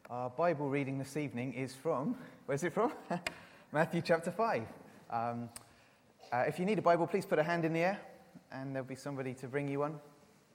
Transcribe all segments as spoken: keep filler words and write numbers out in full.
Our Bible reading this evening is from, where's it from? Matthew chapter five. Um, uh, if you need a Bible, please put a hand in the air and there'll be somebody to bring you one.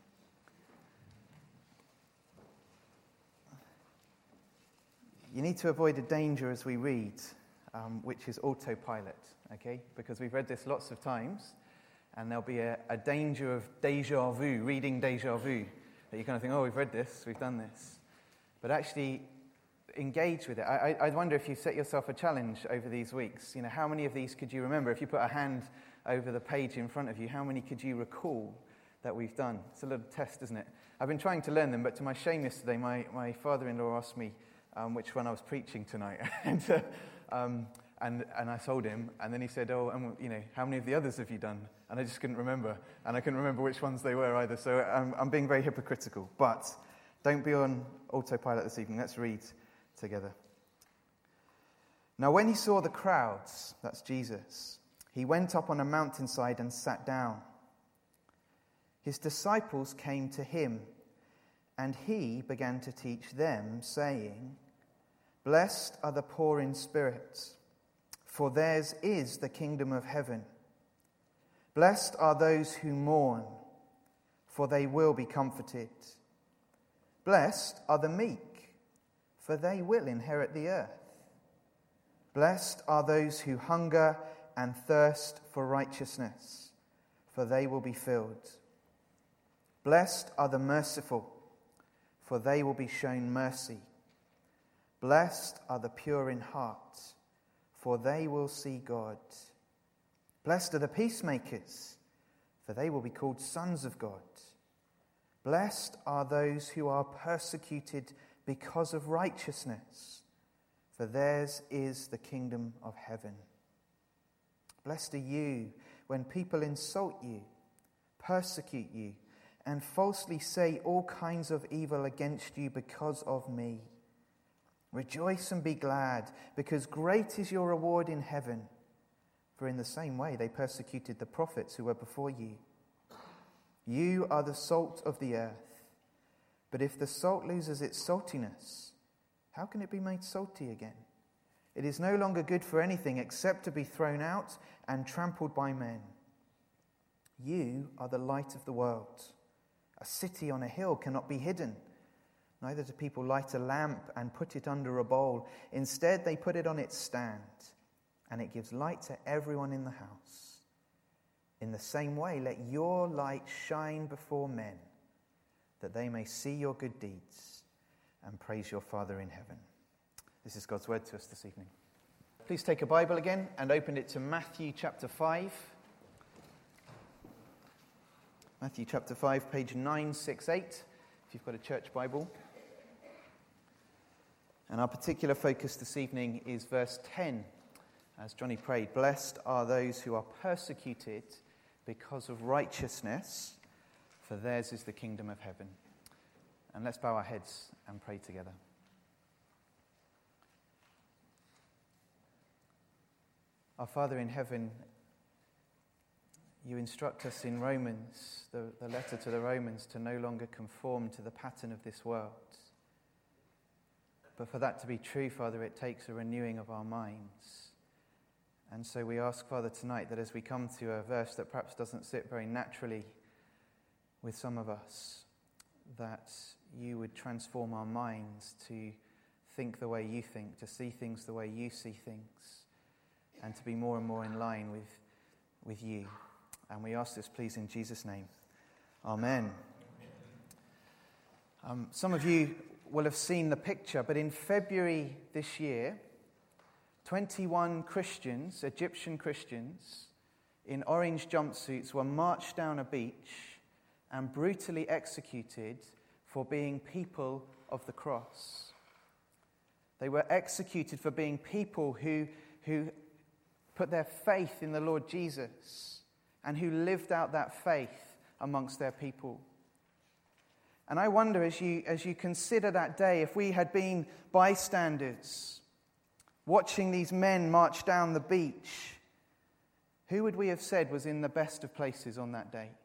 You need to avoid a danger as we read, um, which is autopilot, okay? Because we've read this lots of times, and there'll be a, a danger of deja vu, reading deja vu. That you kind of think, oh, we've read this, we've done this. But actually engage with it. I, I wonder if you set yourself a challenge over these weeks. You know, how many of these could you remember? If you put a hand over the page in front of you, how many could you recall that we've done? It's a little test, isn't it? I've been trying to learn them, but to my shame yesterday, my, my father-in-law asked me um, which one I was preaching tonight. and, uh, um, and and I told him, and then he said, oh, and, you know, how many of the others have you done? And I just couldn't remember, and I couldn't remember which ones they were either, so I'm, I'm being very hypocritical. But don't be on autopilot this evening. Let's read together. Now when he saw the crowds, that's Jesus, he went up on a mountainside and sat down. His disciples came to him, and he began to teach them, saying, "Blessed are the poor in spirit, for theirs is the kingdom of heaven. Blessed are those who mourn, for they will be comforted. Blessed are the meek, for they will inherit the earth. Blessed are those who hunger and thirst for righteousness, for they will be filled. Blessed are the merciful, for they will be shown mercy. Blessed are the pure in heart, for they will see God. Blessed are the peacemakers, for they will be called sons of God. Blessed are those who are persecuted because of righteousness, for theirs is the kingdom of heaven. Blessed are you when people insult you, persecute you, and falsely say all kinds of evil against you because of me. Rejoice and be glad, because great is your reward in heaven. For in the same way they persecuted the prophets who were before you. You are the salt of the earth. But if the salt loses its saltiness, how can it be made salty again? It is no longer good for anything except to be thrown out and trampled by men. You are the light of the world. A city on a hill cannot be hidden. Neither do people light a lamp and put it under a bowl. Instead, they put it on its stand, and it gives light to everyone in the house. In the same way, let your light shine before men, that they may see your good deeds and praise your Father in heaven." This is God's word to us this evening. Please take a Bible again and open it to Matthew chapter five. Matthew chapter five, page nine sixty-eight, if you've got a church Bible. And our particular focus this evening is verse ten, as Johnny prayed. Blessed are those who are persecuted because of righteousness, for theirs is the kingdom of heaven. And let's bow our heads and pray together. Our Father in heaven, you instruct us in Romans, the, the letter to the Romans, to no longer conform to the pattern of this world. But for that to be true, Father, it takes a renewing of our minds. And so we ask, Father, tonight that as we come to a verse that perhaps doesn't sit very naturally with some of us, that you would transform our minds to think the way you think, to see things the way you see things, and to be more and more in line with, with you. And we ask this, please, in Jesus' name. Amen. Um, some of you will have seen the picture, but in February this year, twenty-one Christians, Egyptian Christians, in orange jumpsuits were marched down a beach and brutally executed for being people of the cross. They were executed for being people who, who put their faith in the Lord Jesus and who lived out that faith amongst their people. And I wonder, as you, as you consider that day, if we had been bystanders watching these men march down the beach, who would we have said was in the best of places on that day?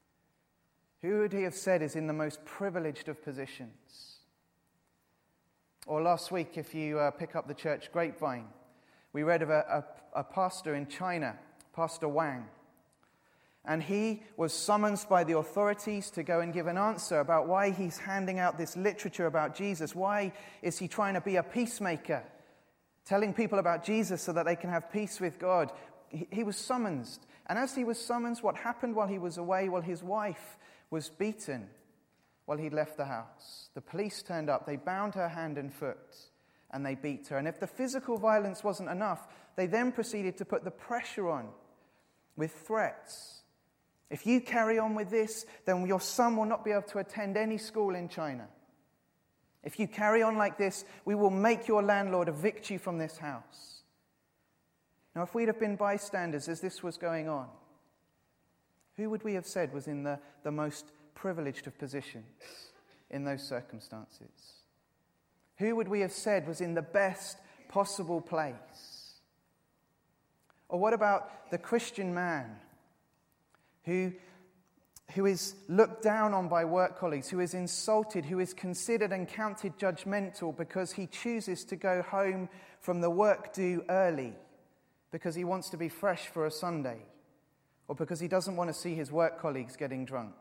Who would he have said is in the most privileged of positions? Or last week, if you uh, pick up the church grapevine, we read of a, a, a pastor in China, Pastor Wang. And he was summoned by the authorities to go and give an answer about why he's handing out this literature about Jesus. Why is he trying to be a peacemaker, telling people about Jesus so that they can have peace with God? He, he was summoned. And as he was summoned, what happened while he was away? Well, his wife was beaten while he'd left the house. The police turned up. They bound her hand and foot, and they beat her. And if the physical violence wasn't enough, they then proceeded to put the pressure on with threats. If you carry on with this, then your son will not be able to attend any school in China. If you carry on like this, we will make your landlord evict you from this house. Now, if we'd have been bystanders as this was going on, who would we have said was in the, the most privileged of positions in those circumstances? Who would we have said was in the best possible place? Or what about the Christian man who, who is looked down on by work colleagues, who is insulted, who is considered and counted judgmental because he chooses to go home from the work do early because he wants to be fresh for a Sunday, or because he doesn't want to see his work colleagues getting drunk?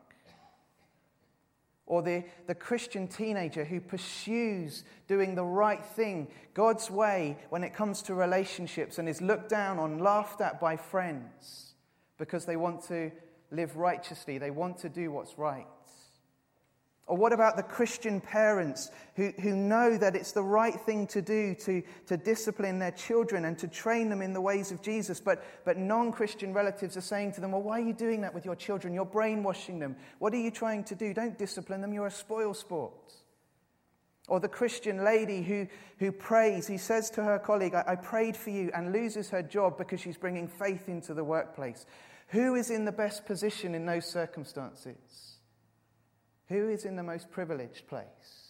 Or the, the Christian teenager who pursues doing the right thing, God's way, when it comes to relationships, and is looked down on, laughed at by friends because they want to live righteously, they want to do what's right. Or what about the Christian parents who, who know that it's the right thing to do to, to discipline their children and to train them in the ways of Jesus, but, but non-Christian relatives are saying to them, well, why are you doing that with your children? You're brainwashing them. What are you trying to do? Don't discipline them. You're a spoil sport. Or the Christian lady who, who prays, who says to her colleague, I, I prayed for you, and loses her job because she's bringing faith into the workplace. Who is in the best position in those circumstances? Who is in the most privileged place?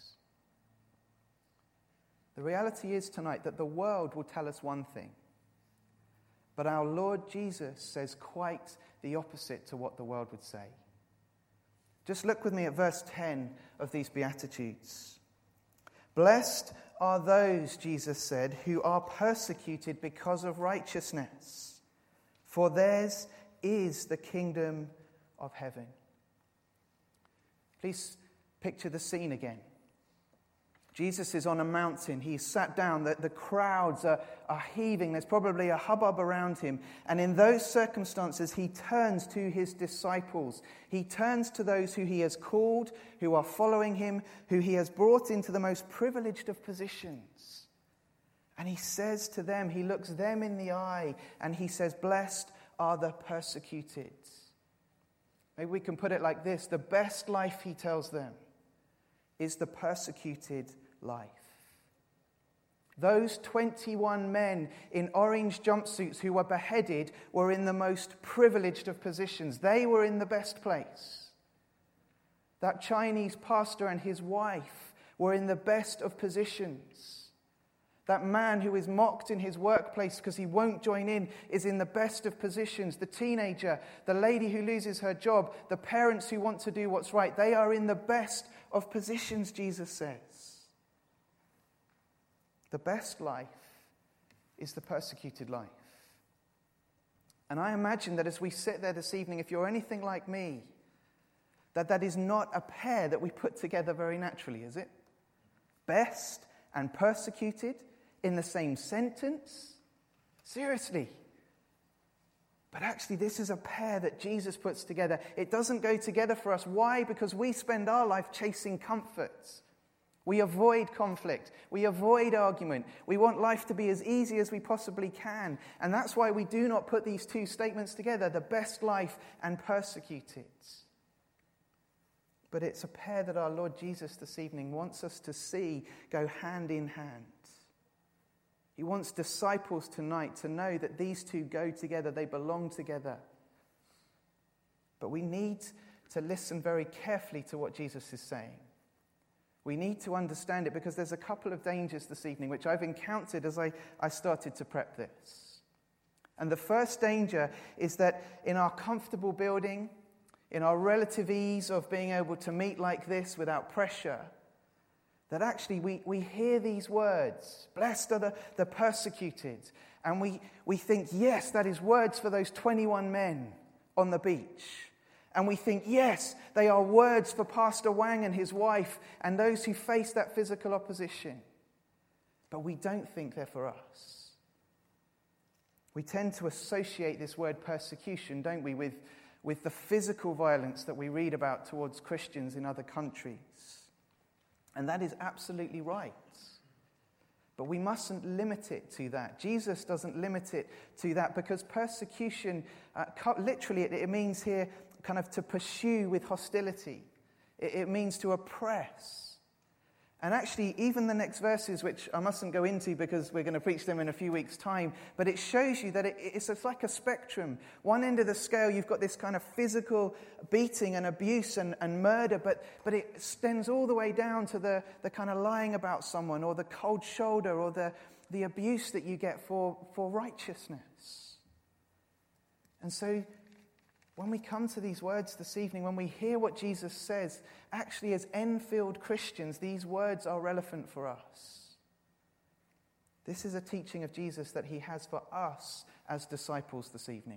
The reality is tonight that the world will tell us one thing, but our Lord Jesus says quite the opposite to what the world would say. Just look with me at verse ten of these Beatitudes. Blessed are those, Jesus said, who are persecuted because of righteousness, for theirs is the kingdom of heaven. Please picture the scene again. Jesus is on a mountain. He's sat down. The, the crowds are, are heaving. There's probably a hubbub around him. And in those circumstances, he turns to his disciples. He turns to those who he has called, who are following him, who he has brought into the most privileged of positions. And he says to them, he looks them in the eye, and he says, blessed are the persecuted. Maybe we can put it like this. The best life, he tells them, is the persecuted life. Those twenty-one men in orange jumpsuits who were beheaded were in the most privileged of positions. They were in the best place. That Chinese pastor and his wife were in the best of positions. That man who is mocked in his workplace because he won't join in is in the best of positions. The teenager, the lady who loses her job, the parents who want to do what's right, they are in the best of positions, Jesus says. The best life is the persecuted life. And I imagine that as we sit there this evening, if you're anything like me, that that is not a pair that we put together very naturally, is it? Best and persecuted in the same sentence? Seriously. But actually, this is a pair that Jesus puts together. It doesn't go together for us. Why? Because we spend our life chasing comforts. We avoid conflict. We avoid argument. We want life to be as easy as we possibly can. And that's why we do not put these two statements together, the best life and persecuted. But it's a pair that our Lord Jesus this evening wants us to see go hand in hand. He wants disciples tonight to know that these two go together, they belong together. But we need to listen very carefully to what Jesus is saying. We need to understand it because there's a couple of dangers this evening which I've encountered as I, I started to prep this. And the first danger is that in our comfortable building, in our relative ease of being able to meet like this without pressure, That actually we, we hear these words, blessed are the, the persecuted, and we, we think, yes, that is words for those twenty-one men on the beach. And we think, yes, they are words for Pastor Wang and his wife and those who face that physical opposition. But we don't think they're for us. We tend to associate this word persecution, don't we, with, with the physical violence that we read about towards Christians in other countries. And that is absolutely right. But we mustn't limit it to that. Jesus doesn't limit it to that because persecution, uh, literally it, it means here kind of to pursue with hostility. It, it means to oppress. And actually, even the next verses, which I mustn't go into because we're going to preach them in a few weeks' time, but it shows you that it, it's, it's like a spectrum. One end of the scale, you've got this kind of physical beating and abuse and, and murder, but, but it extends all the way down to the, the kind of lying about someone or the cold shoulder or the, the abuse that you get for, for righteousness. And so when we come to these words this evening, when we hear what Jesus says, actually as Enfield Christians, these words are relevant for us. This is a teaching of Jesus that he has for us as disciples this evening.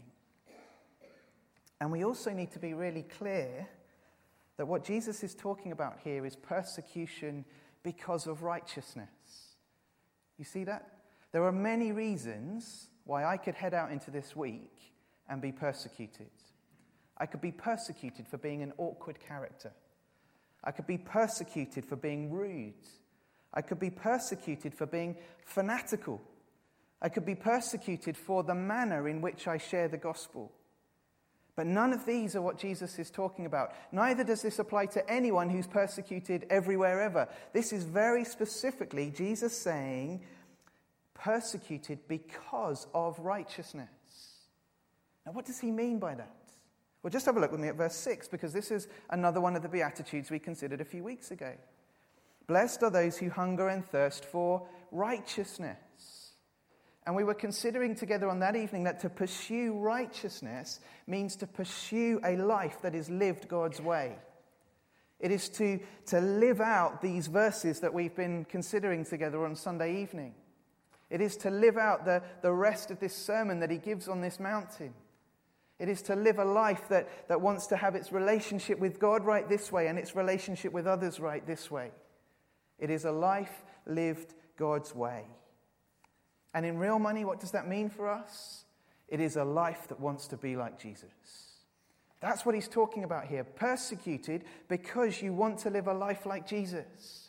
And we also need to be really clear that what Jesus is talking about here is persecution because of righteousness. You see that? There are many reasons why I could head out into this week and be persecuted. I could be persecuted for being an awkward character. I could be persecuted for being rude. I could be persecuted for being fanatical. I could be persecuted for the manner in which I share the gospel. But none of these are what Jesus is talking about. Neither does this apply to anyone who's persecuted everywhere ever. This is very specifically Jesus saying, persecuted because of righteousness. Now, what does he mean by that? Well, just have a look with me at verse six, because this is another one of the Beatitudes we considered a few weeks ago. Blessed are those who hunger and thirst for righteousness. And we were considering together on that evening that to pursue righteousness means to pursue a life that is lived God's way. It is to, to live out these verses that we've been considering together on Sunday evening. It is to live out the, the rest of this sermon that he gives on this mountain. It is to live a life that, that wants to have its relationship with God right this way and its relationship with others right this way. It is a life lived God's way. And in real money, what does that mean for us? It is a life that wants to be like Jesus. That's what he's talking about here. Persecuted because you want to live a life like Jesus.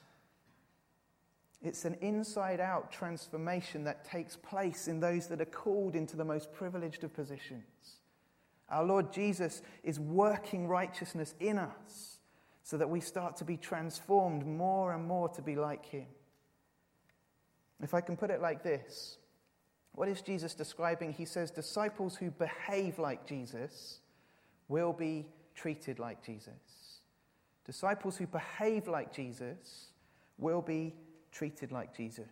It's an inside-out transformation that takes place in those that are called into the most privileged of positions. Our Lord Jesus is working righteousness in us so that we start to be transformed more and more to be like him. If I can put it like this, what is Jesus describing? He says disciples who behave like Jesus will be treated like Jesus. Disciples who behave like Jesus will be treated like Jesus.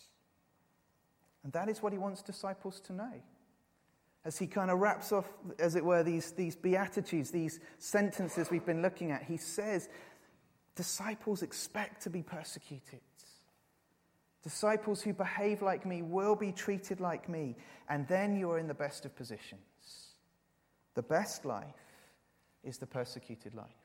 And that is what he wants disciples to know. As he kind of wraps off, as it were, these, these beatitudes, these sentences we've been looking at, he says, disciples expect to be persecuted. Disciples who behave like me will be treated like me, and then you are in the best of positions. The best life is the persecuted life.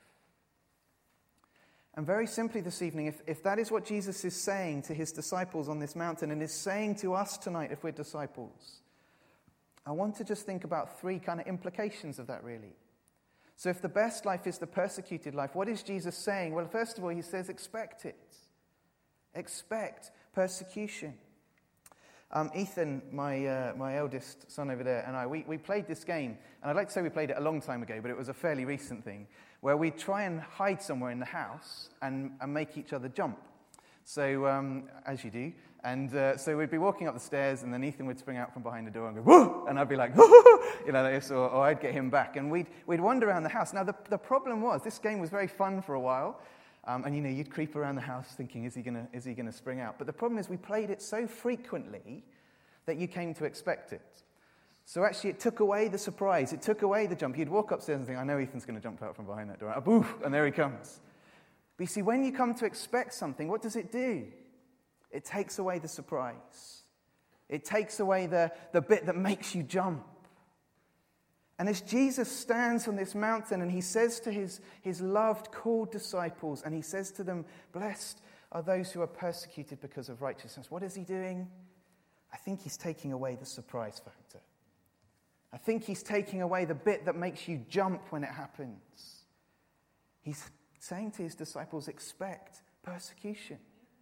And very simply this evening, if, if that is what Jesus is saying to his disciples on this mountain and is saying to us tonight if we're disciples, I want to just think about three kind of implications of that, really. So if the best life is the persecuted life, what is Jesus saying? Well, first of all, he says, expect it. Expect persecution. Um, Ethan, my uh, my eldest son over there, and I, we, we played this game. And I'd like to say we played it a long time ago, but it was a fairly recent thing, where we try and hide somewhere in the house and, and make each other jump. So, um, as you do. And uh, so we'd be walking up the stairs, and then Ethan would spring out from behind the door and go, whoa! And I'd be like, whoa! You know, this, or, or I'd get him back. And we'd, we'd wander around the house. Now, the, the problem was, this game was very fun for a while. Um, and, you know, you'd creep around the house thinking, is he gonna, is he gonna spring out? But the problem is we played it so frequently that you came to expect it. So actually, it took away the surprise. It took away the jump. You'd walk upstairs and think, I know Ethan's going to jump out from behind that door. Boof! And there he comes. But you see, when you come to expect something, what does it do? It takes away the surprise. It takes away the, the bit that makes you jump. And as Jesus stands on this mountain and he says to his, his loved, called disciples, and he says to them, blessed are those who are persecuted because of righteousness. What is he doing? I think he's taking away the surprise factor. I think he's taking away the bit that makes you jump when it happens. He's saying to his disciples, expect persecution.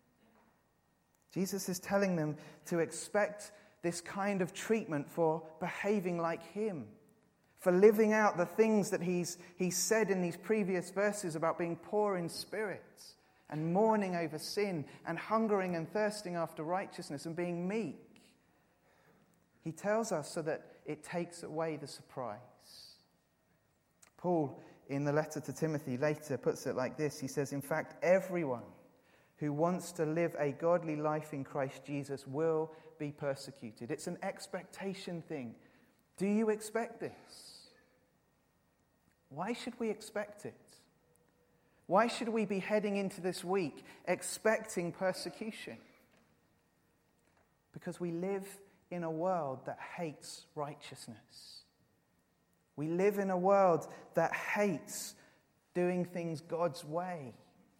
Jesus is telling them to expect this kind of treatment for behaving like him, for living out the things that he's, he's said in these previous verses about being poor in spirit and mourning over sin and hungering and thirsting after righteousness and being meek. He tells us so that it takes away the surprise. Paul, in the letter to Timothy later, puts it like this. He says, in fact, everyone who wants to live a godly life in Christ Jesus will be persecuted. It's an expectation thing. Do you expect this? Why should we expect it? Why should we be heading into this week expecting persecution? Because we live in a world that hates righteousness. We live in a world that hates doing things God's way.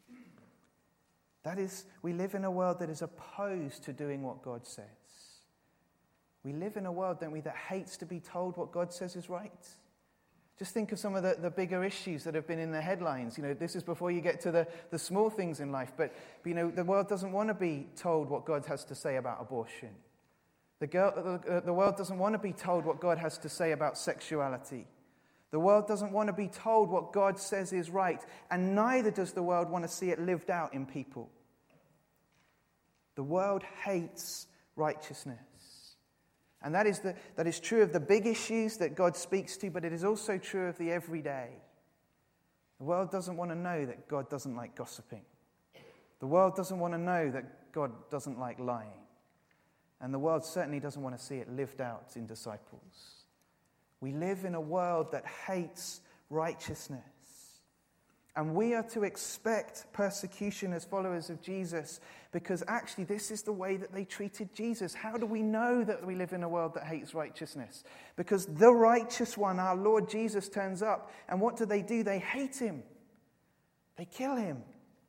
That is, we live in a world that is opposed to doing what God says. We live in a world, don't we, that hates to be told what God says is right. Just think of some of the, the bigger issues that have been in the headlines. You know, this is before you get to the, the small things in life. But, you know, the world doesn't want to be told what God has to say about abortion. The, girl, the, the world doesn't want to be told what God has to say about sexuality. The world doesn't want to be told what God says is right. And neither does the world want to see it lived out in people. The world hates righteousness. And that is, the, that is true of the big issues that God speaks to, but it is also true of the everyday. The world doesn't want to know that God doesn't like gossiping. The world doesn't want to know that God doesn't like lying. And the world certainly doesn't want to see it lived out in disciples. We live in a world that hates righteousness. And we are to expect persecution as followers of Jesus because actually this is the way that they treated Jesus. How do we know that we live in a world that hates righteousness? Because the righteous one, our Lord Jesus, turns up. And what do they do? They hate him. They kill him.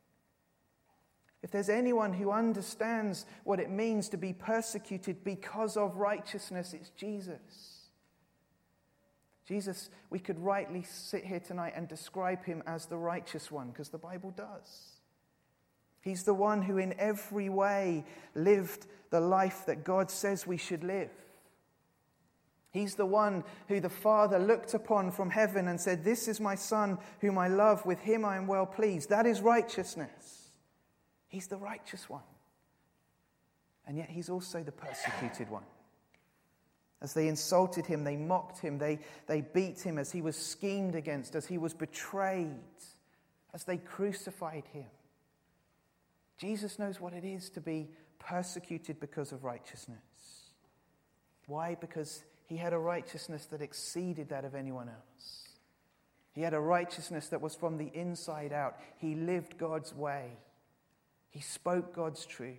If there's anyone who understands what it means to be persecuted because of righteousness, it's Jesus. Jesus, we could rightly sit here tonight and describe him as the righteous one, because the Bible does. He's the one who in every way lived the life that God says we should live. He's the one who the Father looked upon from heaven and said, "This is my Son whom I love, with him I am well pleased." That is righteousness. He's the righteous one. And yet he's also the persecuted one. As they insulted him, they mocked him, they, they beat him, as he was schemed against, as he was betrayed, as they crucified him. Jesus knows what it is to be persecuted because of righteousness. Why? Because he had a righteousness that exceeded that of anyone else. He had a righteousness that was from the inside out. He lived God's way. He spoke God's truth.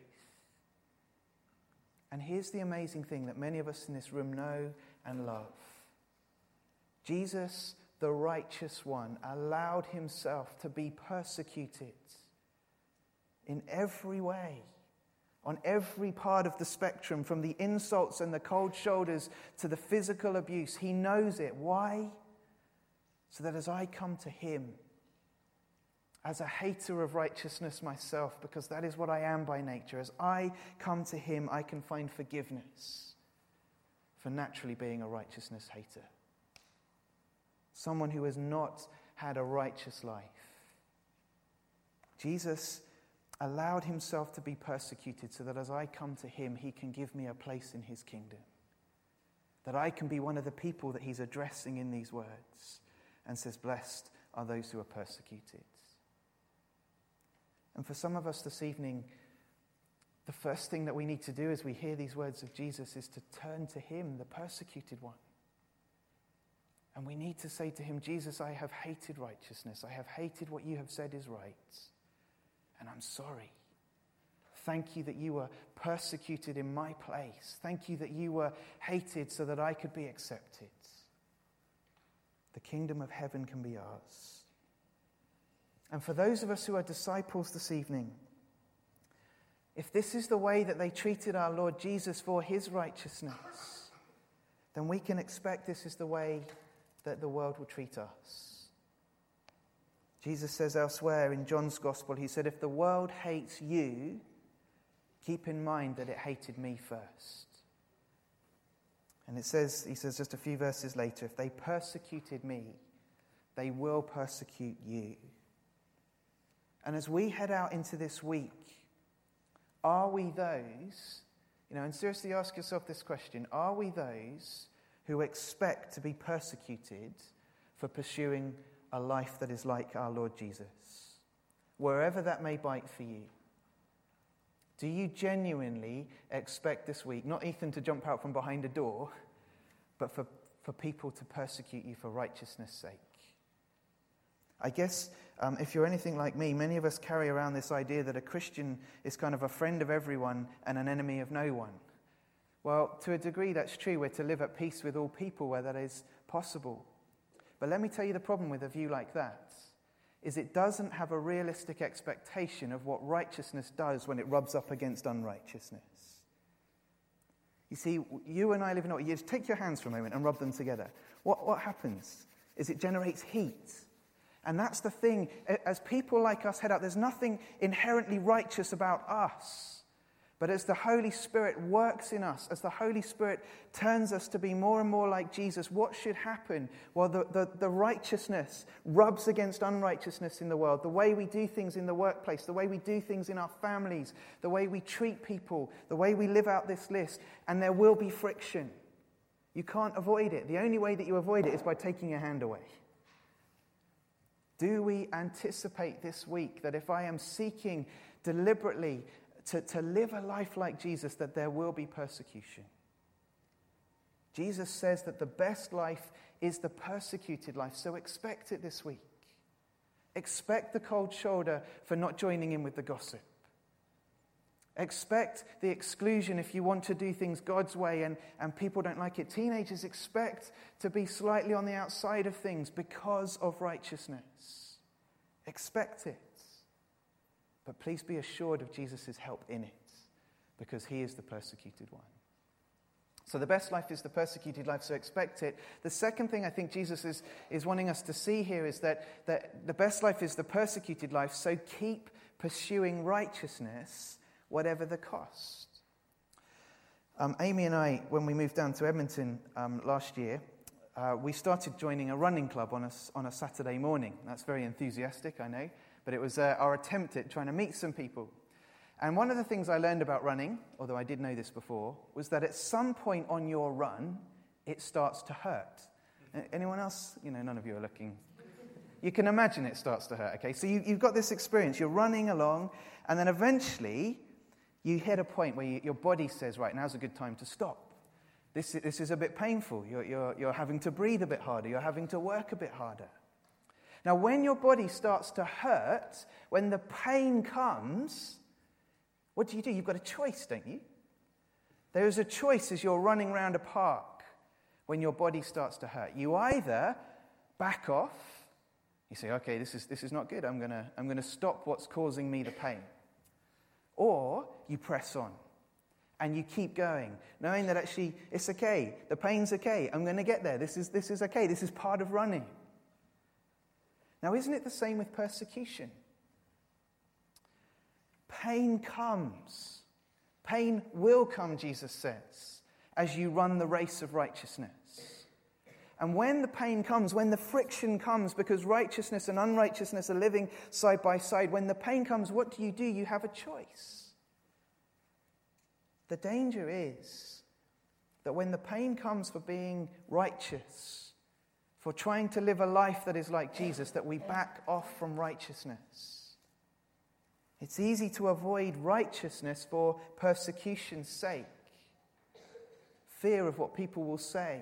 And here's the amazing thing that many of us in this room know and love. Jesus, the righteous one, allowed himself to be persecuted in every way, on every part of the spectrum, from the insults and the cold shoulders to the physical abuse. He knows it. Why? So that as I come to him, as a hater of righteousness myself, because that is what I am by nature, as I come to him, I can find forgiveness for naturally being a righteousness hater. Someone who has not had a righteous life. Jesus allowed himself to be persecuted so that as I come to him, he can give me a place in his kingdom. That I can be one of the people that he's addressing in these words and says, "Blessed are those who are persecuted." And for some of us this evening, the first thing that we need to do as we hear these words of Jesus is to turn to him, the persecuted one. And we need to say to him, "Jesus, I have hated righteousness. I have hated what you have said is right. and I'm sorry. Thank you that you were persecuted in my place. Thank you that you were hated so that I could be accepted. The kingdom of heaven can be ours. And for those of us who are disciples this evening, if this is the way that they treated our Lord Jesus for his righteousness, then we can expect this is the way that the world will treat us. Jesus says elsewhere in John's Gospel, he said, if the world hates you, keep in mind that it hated me first. And it says, he says just a few verses later, if they persecuted me, they will persecute you. And as we head out into this week, are we those, you know, and seriously ask yourself this question, are we those who expect to be persecuted for pursuing a life that is like our Lord Jesus? Wherever that may bite for you. Do you genuinely expect this week, not Ethan to jump out from behind a door, but for, for people to persecute you for righteousness' sake? I guess um, if you're anything like me, many of us carry around this idea that a Christian is kind of a friend of everyone and an enemy of no one. Well, to a degree that's true. We're to live at peace with all people where that is possible. But let me tell you the problem with a view like that is it doesn't have a realistic expectation of what righteousness does when it rubs up against unrighteousness. You see, you and I live in what years. Take your hands for a moment and rub them together. What, what happens is it generates heat. And that's the thing. As people like us head out, there's nothing inherently righteous about us. But as the Holy Spirit works in us, as the Holy Spirit turns us to be more and more like Jesus, what should happen? Well, the, the, the righteousness rubs against unrighteousness in the world. The way we do things in the workplace, the way we do things in our families, the way we treat people, the way we live out this list. And there will be friction. You can't avoid it. The only way that you avoid it is by taking your hand away. Do we anticipate this week that if I am seeking deliberately To, to live a life like Jesus, that there will be persecution? Jesus says that the best life is the persecuted life, so expect it this week. Expect the cold shoulder for not joining in with the gossip. Expect the exclusion if you want to do things God's way and, and people don't like it. Teenagers, expect to be slightly on the outside of things because of righteousness. Expect it. But please be assured of Jesus' help in it, because he is the persecuted one. So the best life is the persecuted life, so expect it. The second thing I think Jesus is, is wanting us to see here is that, that the best life is the persecuted life, so keep pursuing righteousness, whatever the cost. Um, Amy and I, when we moved down to Edmonton um, last year, uh, we started joining a running club on a, on a Saturday morning. That's very enthusiastic, I know. But it was uh, our attempt at trying to meet some people. And one of the things I learned about running, although I did know this before, was that at some point on your run, it starts to hurt. Anyone else? You know, none of you are looking. You can imagine it starts to hurt, okay? So you, you've got this experience. You're running along, and then eventually you hit a point where you, your body says, right, now's a good time to stop. This, this is a bit painful. You're, you're, you're having to breathe a bit harder. You're having to work a bit harder. Now, when your body starts to hurt, when the pain comes, what do you do? You've got a choice, don't you? There is a choice as you're running around a park when your body starts to hurt. You either back off, you say, okay, this is this is not good. I'm gonna I'm gonna stop what's causing me the pain. Or you press on and you keep going, knowing that actually it's okay. The pain's okay. I'm gonna get there. This is this is okay. This is part of running. Now, isn't it the same with persecution? Pain comes. Pain will come, Jesus says, as you run the race of righteousness. And when the pain comes, when the friction comes, because righteousness and unrighteousness are living side by side, when the pain comes, what do you do? You have a choice. The danger is that when the pain comes for being righteous, for trying to live a life that is like Jesus, that we back off from righteousness. It's easy to avoid righteousness for persecution's sake. Fear of what people will say.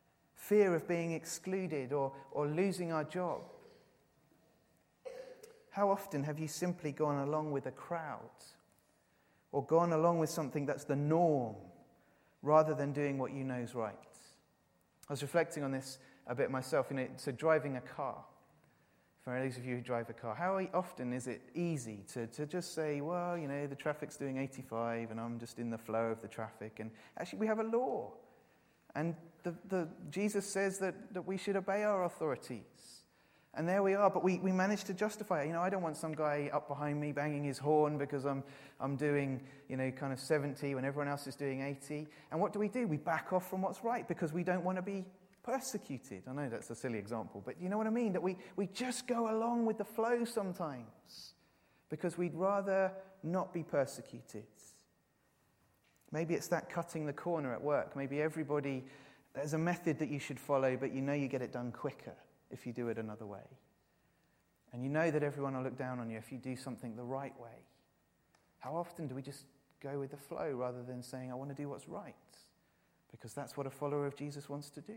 Fear of being excluded or, or losing our job. How often have you simply gone along with a crowd or gone along with something that's the norm rather than doing what you know is right? I was reflecting on this a bit myself. You know, so driving a car, for those of you who drive a car, how often is it easy to, to just say, well, you know, the traffic's doing eighty-five and I'm just in the flow of the traffic. And actually we have a law. And the, the, Jesus says that, that we should obey our authorities. And there we are, but we, we manage to justify it. You know, I don't want some guy up behind me banging his horn because I'm I'm doing, you know, kind of seventy when everyone else is doing eighty. And what do we do? We back off from what's right because we don't want to be persecuted. I know that's a silly example, but you know what I mean? That we, we just go along with the flow sometimes because we'd rather not be persecuted. Maybe it's that cutting the corner at work. Maybe everybody, there's a method that you should follow, but you know you get it done quicker if you do it another way. And you know that everyone will look down on you if you do something the right way. How often do we just go with the flow rather than saying, I want to do what's right? Because that's what a follower of Jesus wants to do.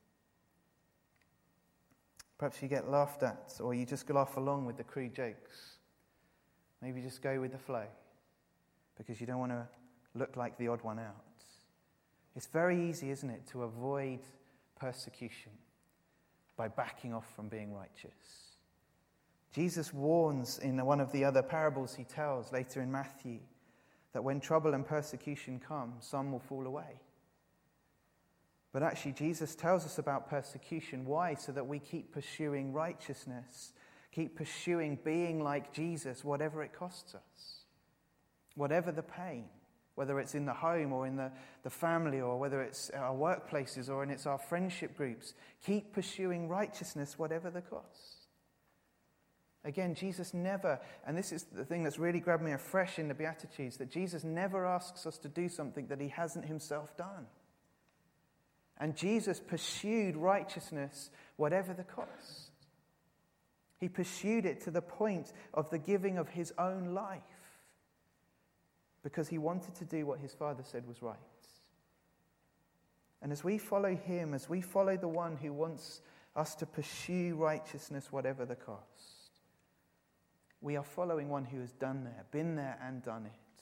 Perhaps you get laughed at, or you just laugh along with the crude jokes. Maybe just go with the flow because you don't want to look like the odd one out. It's very easy, isn't it, to avoid persecution by backing off from being righteous. Jesus warns in one of the other parables he tells later in Matthew that when trouble and persecution come, some will fall away. But actually, Jesus tells us about persecution. Why? So that we keep pursuing righteousness, keep pursuing being like Jesus, whatever it costs us, whatever the pain, whether it's in the home or in the, the family or whether it's our workplaces or in it's our friendship groups. Keep pursuing righteousness, whatever the cost. Again, Jesus never, and this is the thing that's really grabbed me afresh in the Beatitudes, that Jesus never asks us to do something that he hasn't himself done. And Jesus pursued righteousness, whatever the cost. He pursued it to the point of the giving of his own life, because he wanted to do what his Father said was right. And as we follow him, as we follow the one who wants us to pursue righteousness whatever the cost, we are following one who has done there, been there and done it.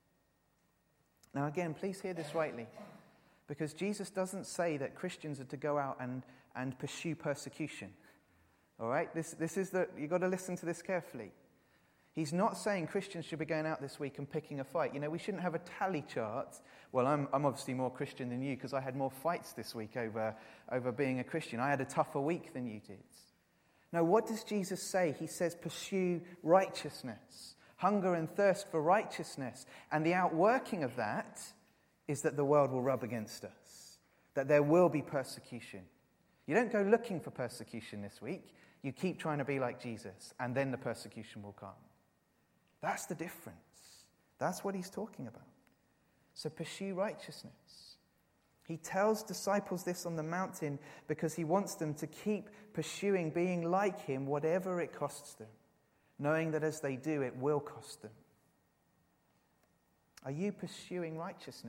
Now again, please hear this rightly, because Jesus doesn't say that Christians are to go out and, and pursue persecution. All right? This, this is the, you've got to listen to this carefully. He's not saying Christians should be going out this week and picking a fight. You know, we shouldn't have a tally chart. Well, I'm, I'm obviously more Christian than you because I had more fights this week over, over being a Christian. I had a tougher week than you did. No, what does Jesus say? He says pursue righteousness, hunger and thirst for righteousness. And the outworking of that is that the world will rub against us, that there will be persecution. You don't go looking for persecution this week. You keep trying to be like Jesus, and then the persecution will come. That's the difference. That's what he's talking about. So pursue righteousness. He tells disciples this on the mountain because he wants them to keep pursuing being like him, whatever it costs them, knowing that as they do, it will cost them. Are you pursuing righteousness?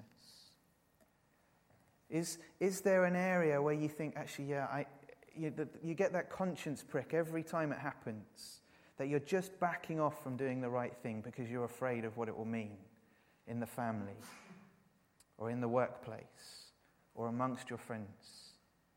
Is, is there an area where you think, actually, yeah, I, you, you get that conscience prick every time it happens, that you're just backing off from doing the right thing because you're afraid of what it will mean in the family or in the workplace or amongst your friends?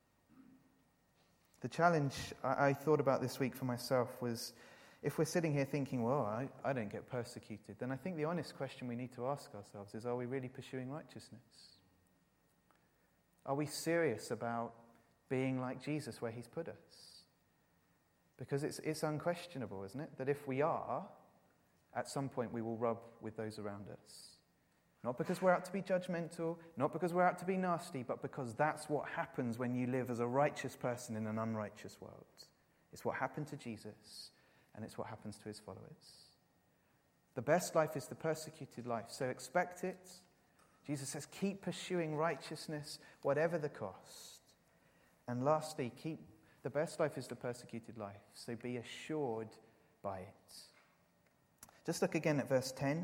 The challenge I, I thought about this week for myself was, if we're sitting here thinking, well, I, I don't get persecuted, then I think the honest question we need to ask ourselves is, are we really pursuing righteousness? Are we serious about being like Jesus where he's put us? Because it's it's unquestionable, isn't it, that if we are, at some point we will rub with those around us. Not because we're out to be judgmental, not because we're out to be nasty, but because that's what happens when you live as a righteous person in an unrighteous world. It's what happened to Jesus, and it's what happens to his followers. The best life is the persecuted life, so expect it. Jesus says, keep pursuing righteousness, whatever the cost. And lastly, keep the best life is the persecuted life, so be assured by it. Just look again at verse ten.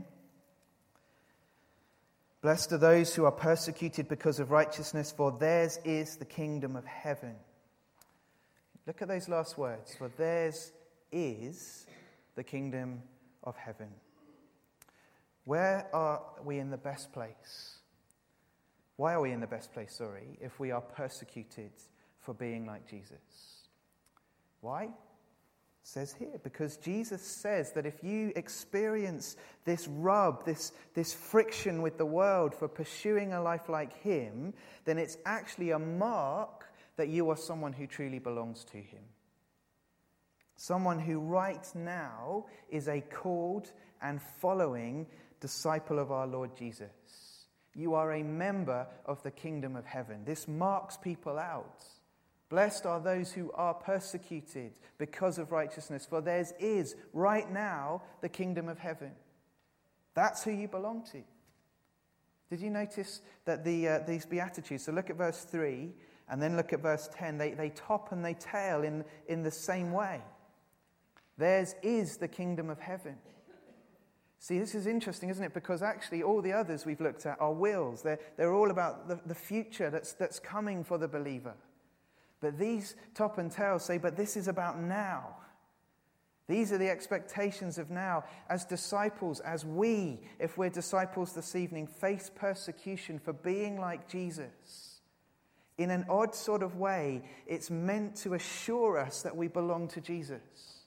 Blessed are those who are persecuted because of righteousness, for theirs is the kingdom of heaven. Look at those last words. For theirs is the kingdom of heaven. Where are we in the best place? Why are we in the best place, sorry, if we are persecuted for being like Jesus? Why? It says here, because Jesus says that if you experience this rub, this, this friction with the world for pursuing a life like him, then it's actually a mark that you are someone who truly belongs to him. Someone who right now is a called and following disciple of our Lord Jesus. You are a member of the kingdom of heaven. This marks people out. Blessed are those who are persecuted because of righteousness, for theirs is right now the kingdom of heaven. That's who you belong to. Did you notice that the uh, these Beatitudes, so look at verse three and then look at verse ten, they, they top and they tail in, in the same way. Theirs is the kingdom of heaven. See, this is interesting, isn't it? Because actually all the others we've looked at are wills. They're, they're all about the, the future that's, that's coming for the believer. But these top and tail say, but this is about now. These are the expectations of now. As disciples, as we, if we're disciples this evening, face persecution for being like Jesus, in an odd sort of way, it's meant to assure us that we belong to Jesus.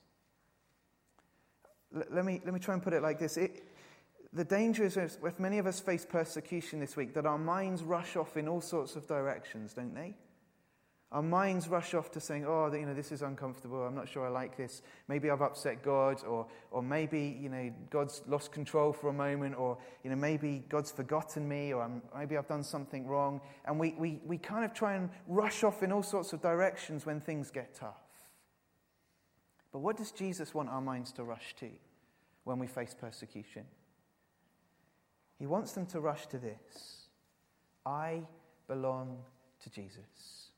Let me, let me try and put it like this. It, the danger is, if many of us face persecution this week, that our minds rush off in all sorts of directions, don't they? Our minds rush off to saying, oh, you know, this is uncomfortable. I'm not sure I like this. Maybe I've upset God, or or maybe, you know, God's lost control for a moment, or, you know, maybe God's forgotten me, or I'm, maybe I've done something wrong. And we, we, we kind of try and rush off in all sorts of directions when things get tough. But what does Jesus want our minds to rush to when we face persecution? He wants them to rush to this. I belong to Jesus.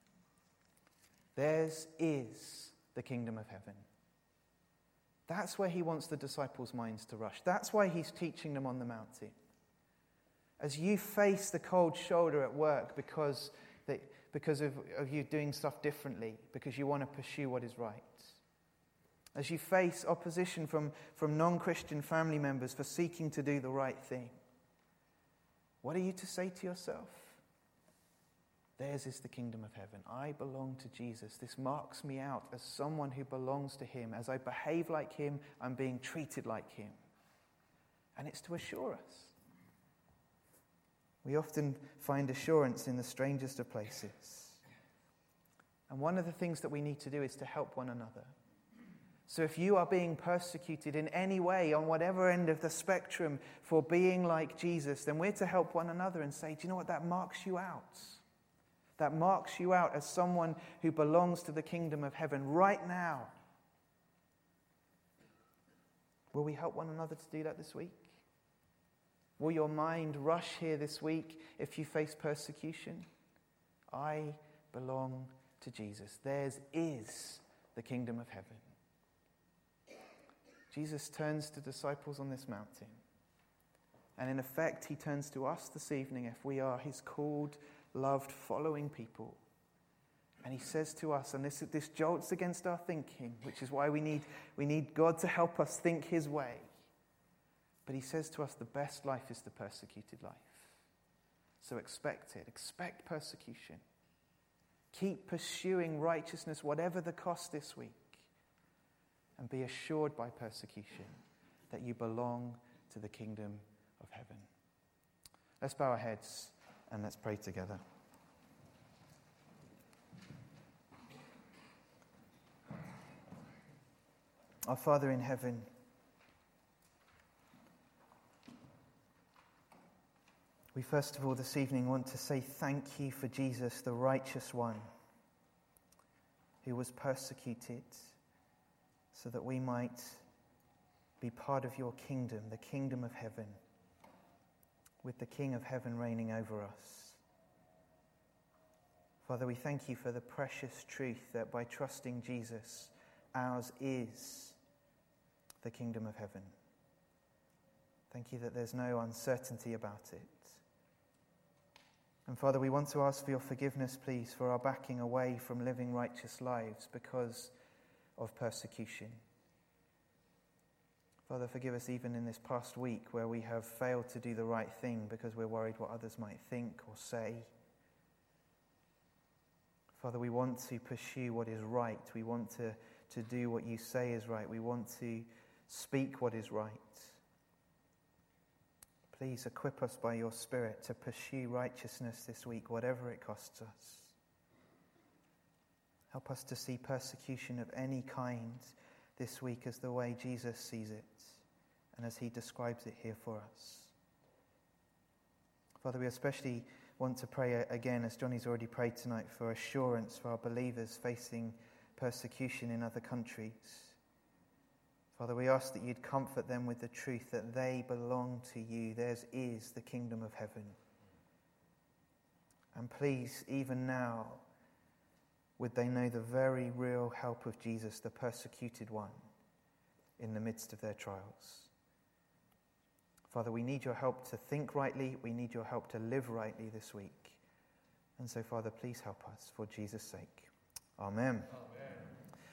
Theirs is the kingdom of heaven. That's where he wants the disciples' minds to rush. That's why he's teaching them on the mountain. As you face the cold shoulder at work because, they, because of, of you doing stuff differently, because you want to pursue what is right. As you face opposition from, from non-Christian family members for seeking to do the right thing, what are you to say to yourself? Theirs is the kingdom of heaven. I belong to Jesus. This marks me out as someone who belongs to him. As I behave like him, I'm being treated like him. And it's to assure us. We often find assurance in the strangest of places. And one of the things that we need to do is to help one another. So if you are being persecuted in any way, on whatever end of the spectrum, for being like Jesus, then we're to help one another and say, do you know what, that marks you out. That marks you out as someone who belongs to the kingdom of heaven right now. Will we help one another to do that this week? Will your mind rush here this week if you face persecution? I belong to Jesus. Theirs is the kingdom of heaven. Jesus turns to disciples on this mountain. And in effect, he turns to us this evening if we are his called, loved, following people. And he says to us, and this, this jolts against our thinking, which is why we need, we need God to help us think his way. But he says to us, the best life is the persecuted life. So expect it. Expect persecution. Keep pursuing righteousness, whatever the cost this week. And be assured by persecution that you belong to the kingdom of heaven. Let's bow our heads and let's pray together. Our Father in heaven, we first of all this evening want to say thank you for Jesus, the righteous one, who was persecuted so that we might be part of your kingdom, the kingdom of heaven, with the King of heaven reigning over us. Father, we thank you for the precious truth that by trusting Jesus, ours is the kingdom of heaven. Thank you that there's no uncertainty about it. And Father, we want to ask for your forgiveness, please, for our backing away from living righteous lives because of persecution. Father, forgive us even in this past week where we have failed to do the right thing because we're worried what others might think or say. Father, we want to pursue what is right. We want to, to do what you say is right. We want to speak what is right. Please equip us by your Spirit to pursue righteousness this week, whatever it costs us. Help us to see persecution of any kind this week as the way Jesus sees it and as he describes it here for us. Father, we especially want to pray again, as Johnny's already prayed tonight, for assurance for our believers facing persecution in other countries. Father, we ask that you'd comfort them with the truth that they belong to you. Theirs is the kingdom of heaven. And please, even now, would they know the very real help of Jesus, the persecuted one, in the midst of their trials. Father, we need your help to think rightly. We need your help to live rightly this week. And so, Father, please help us for Jesus' sake. Amen. Amen.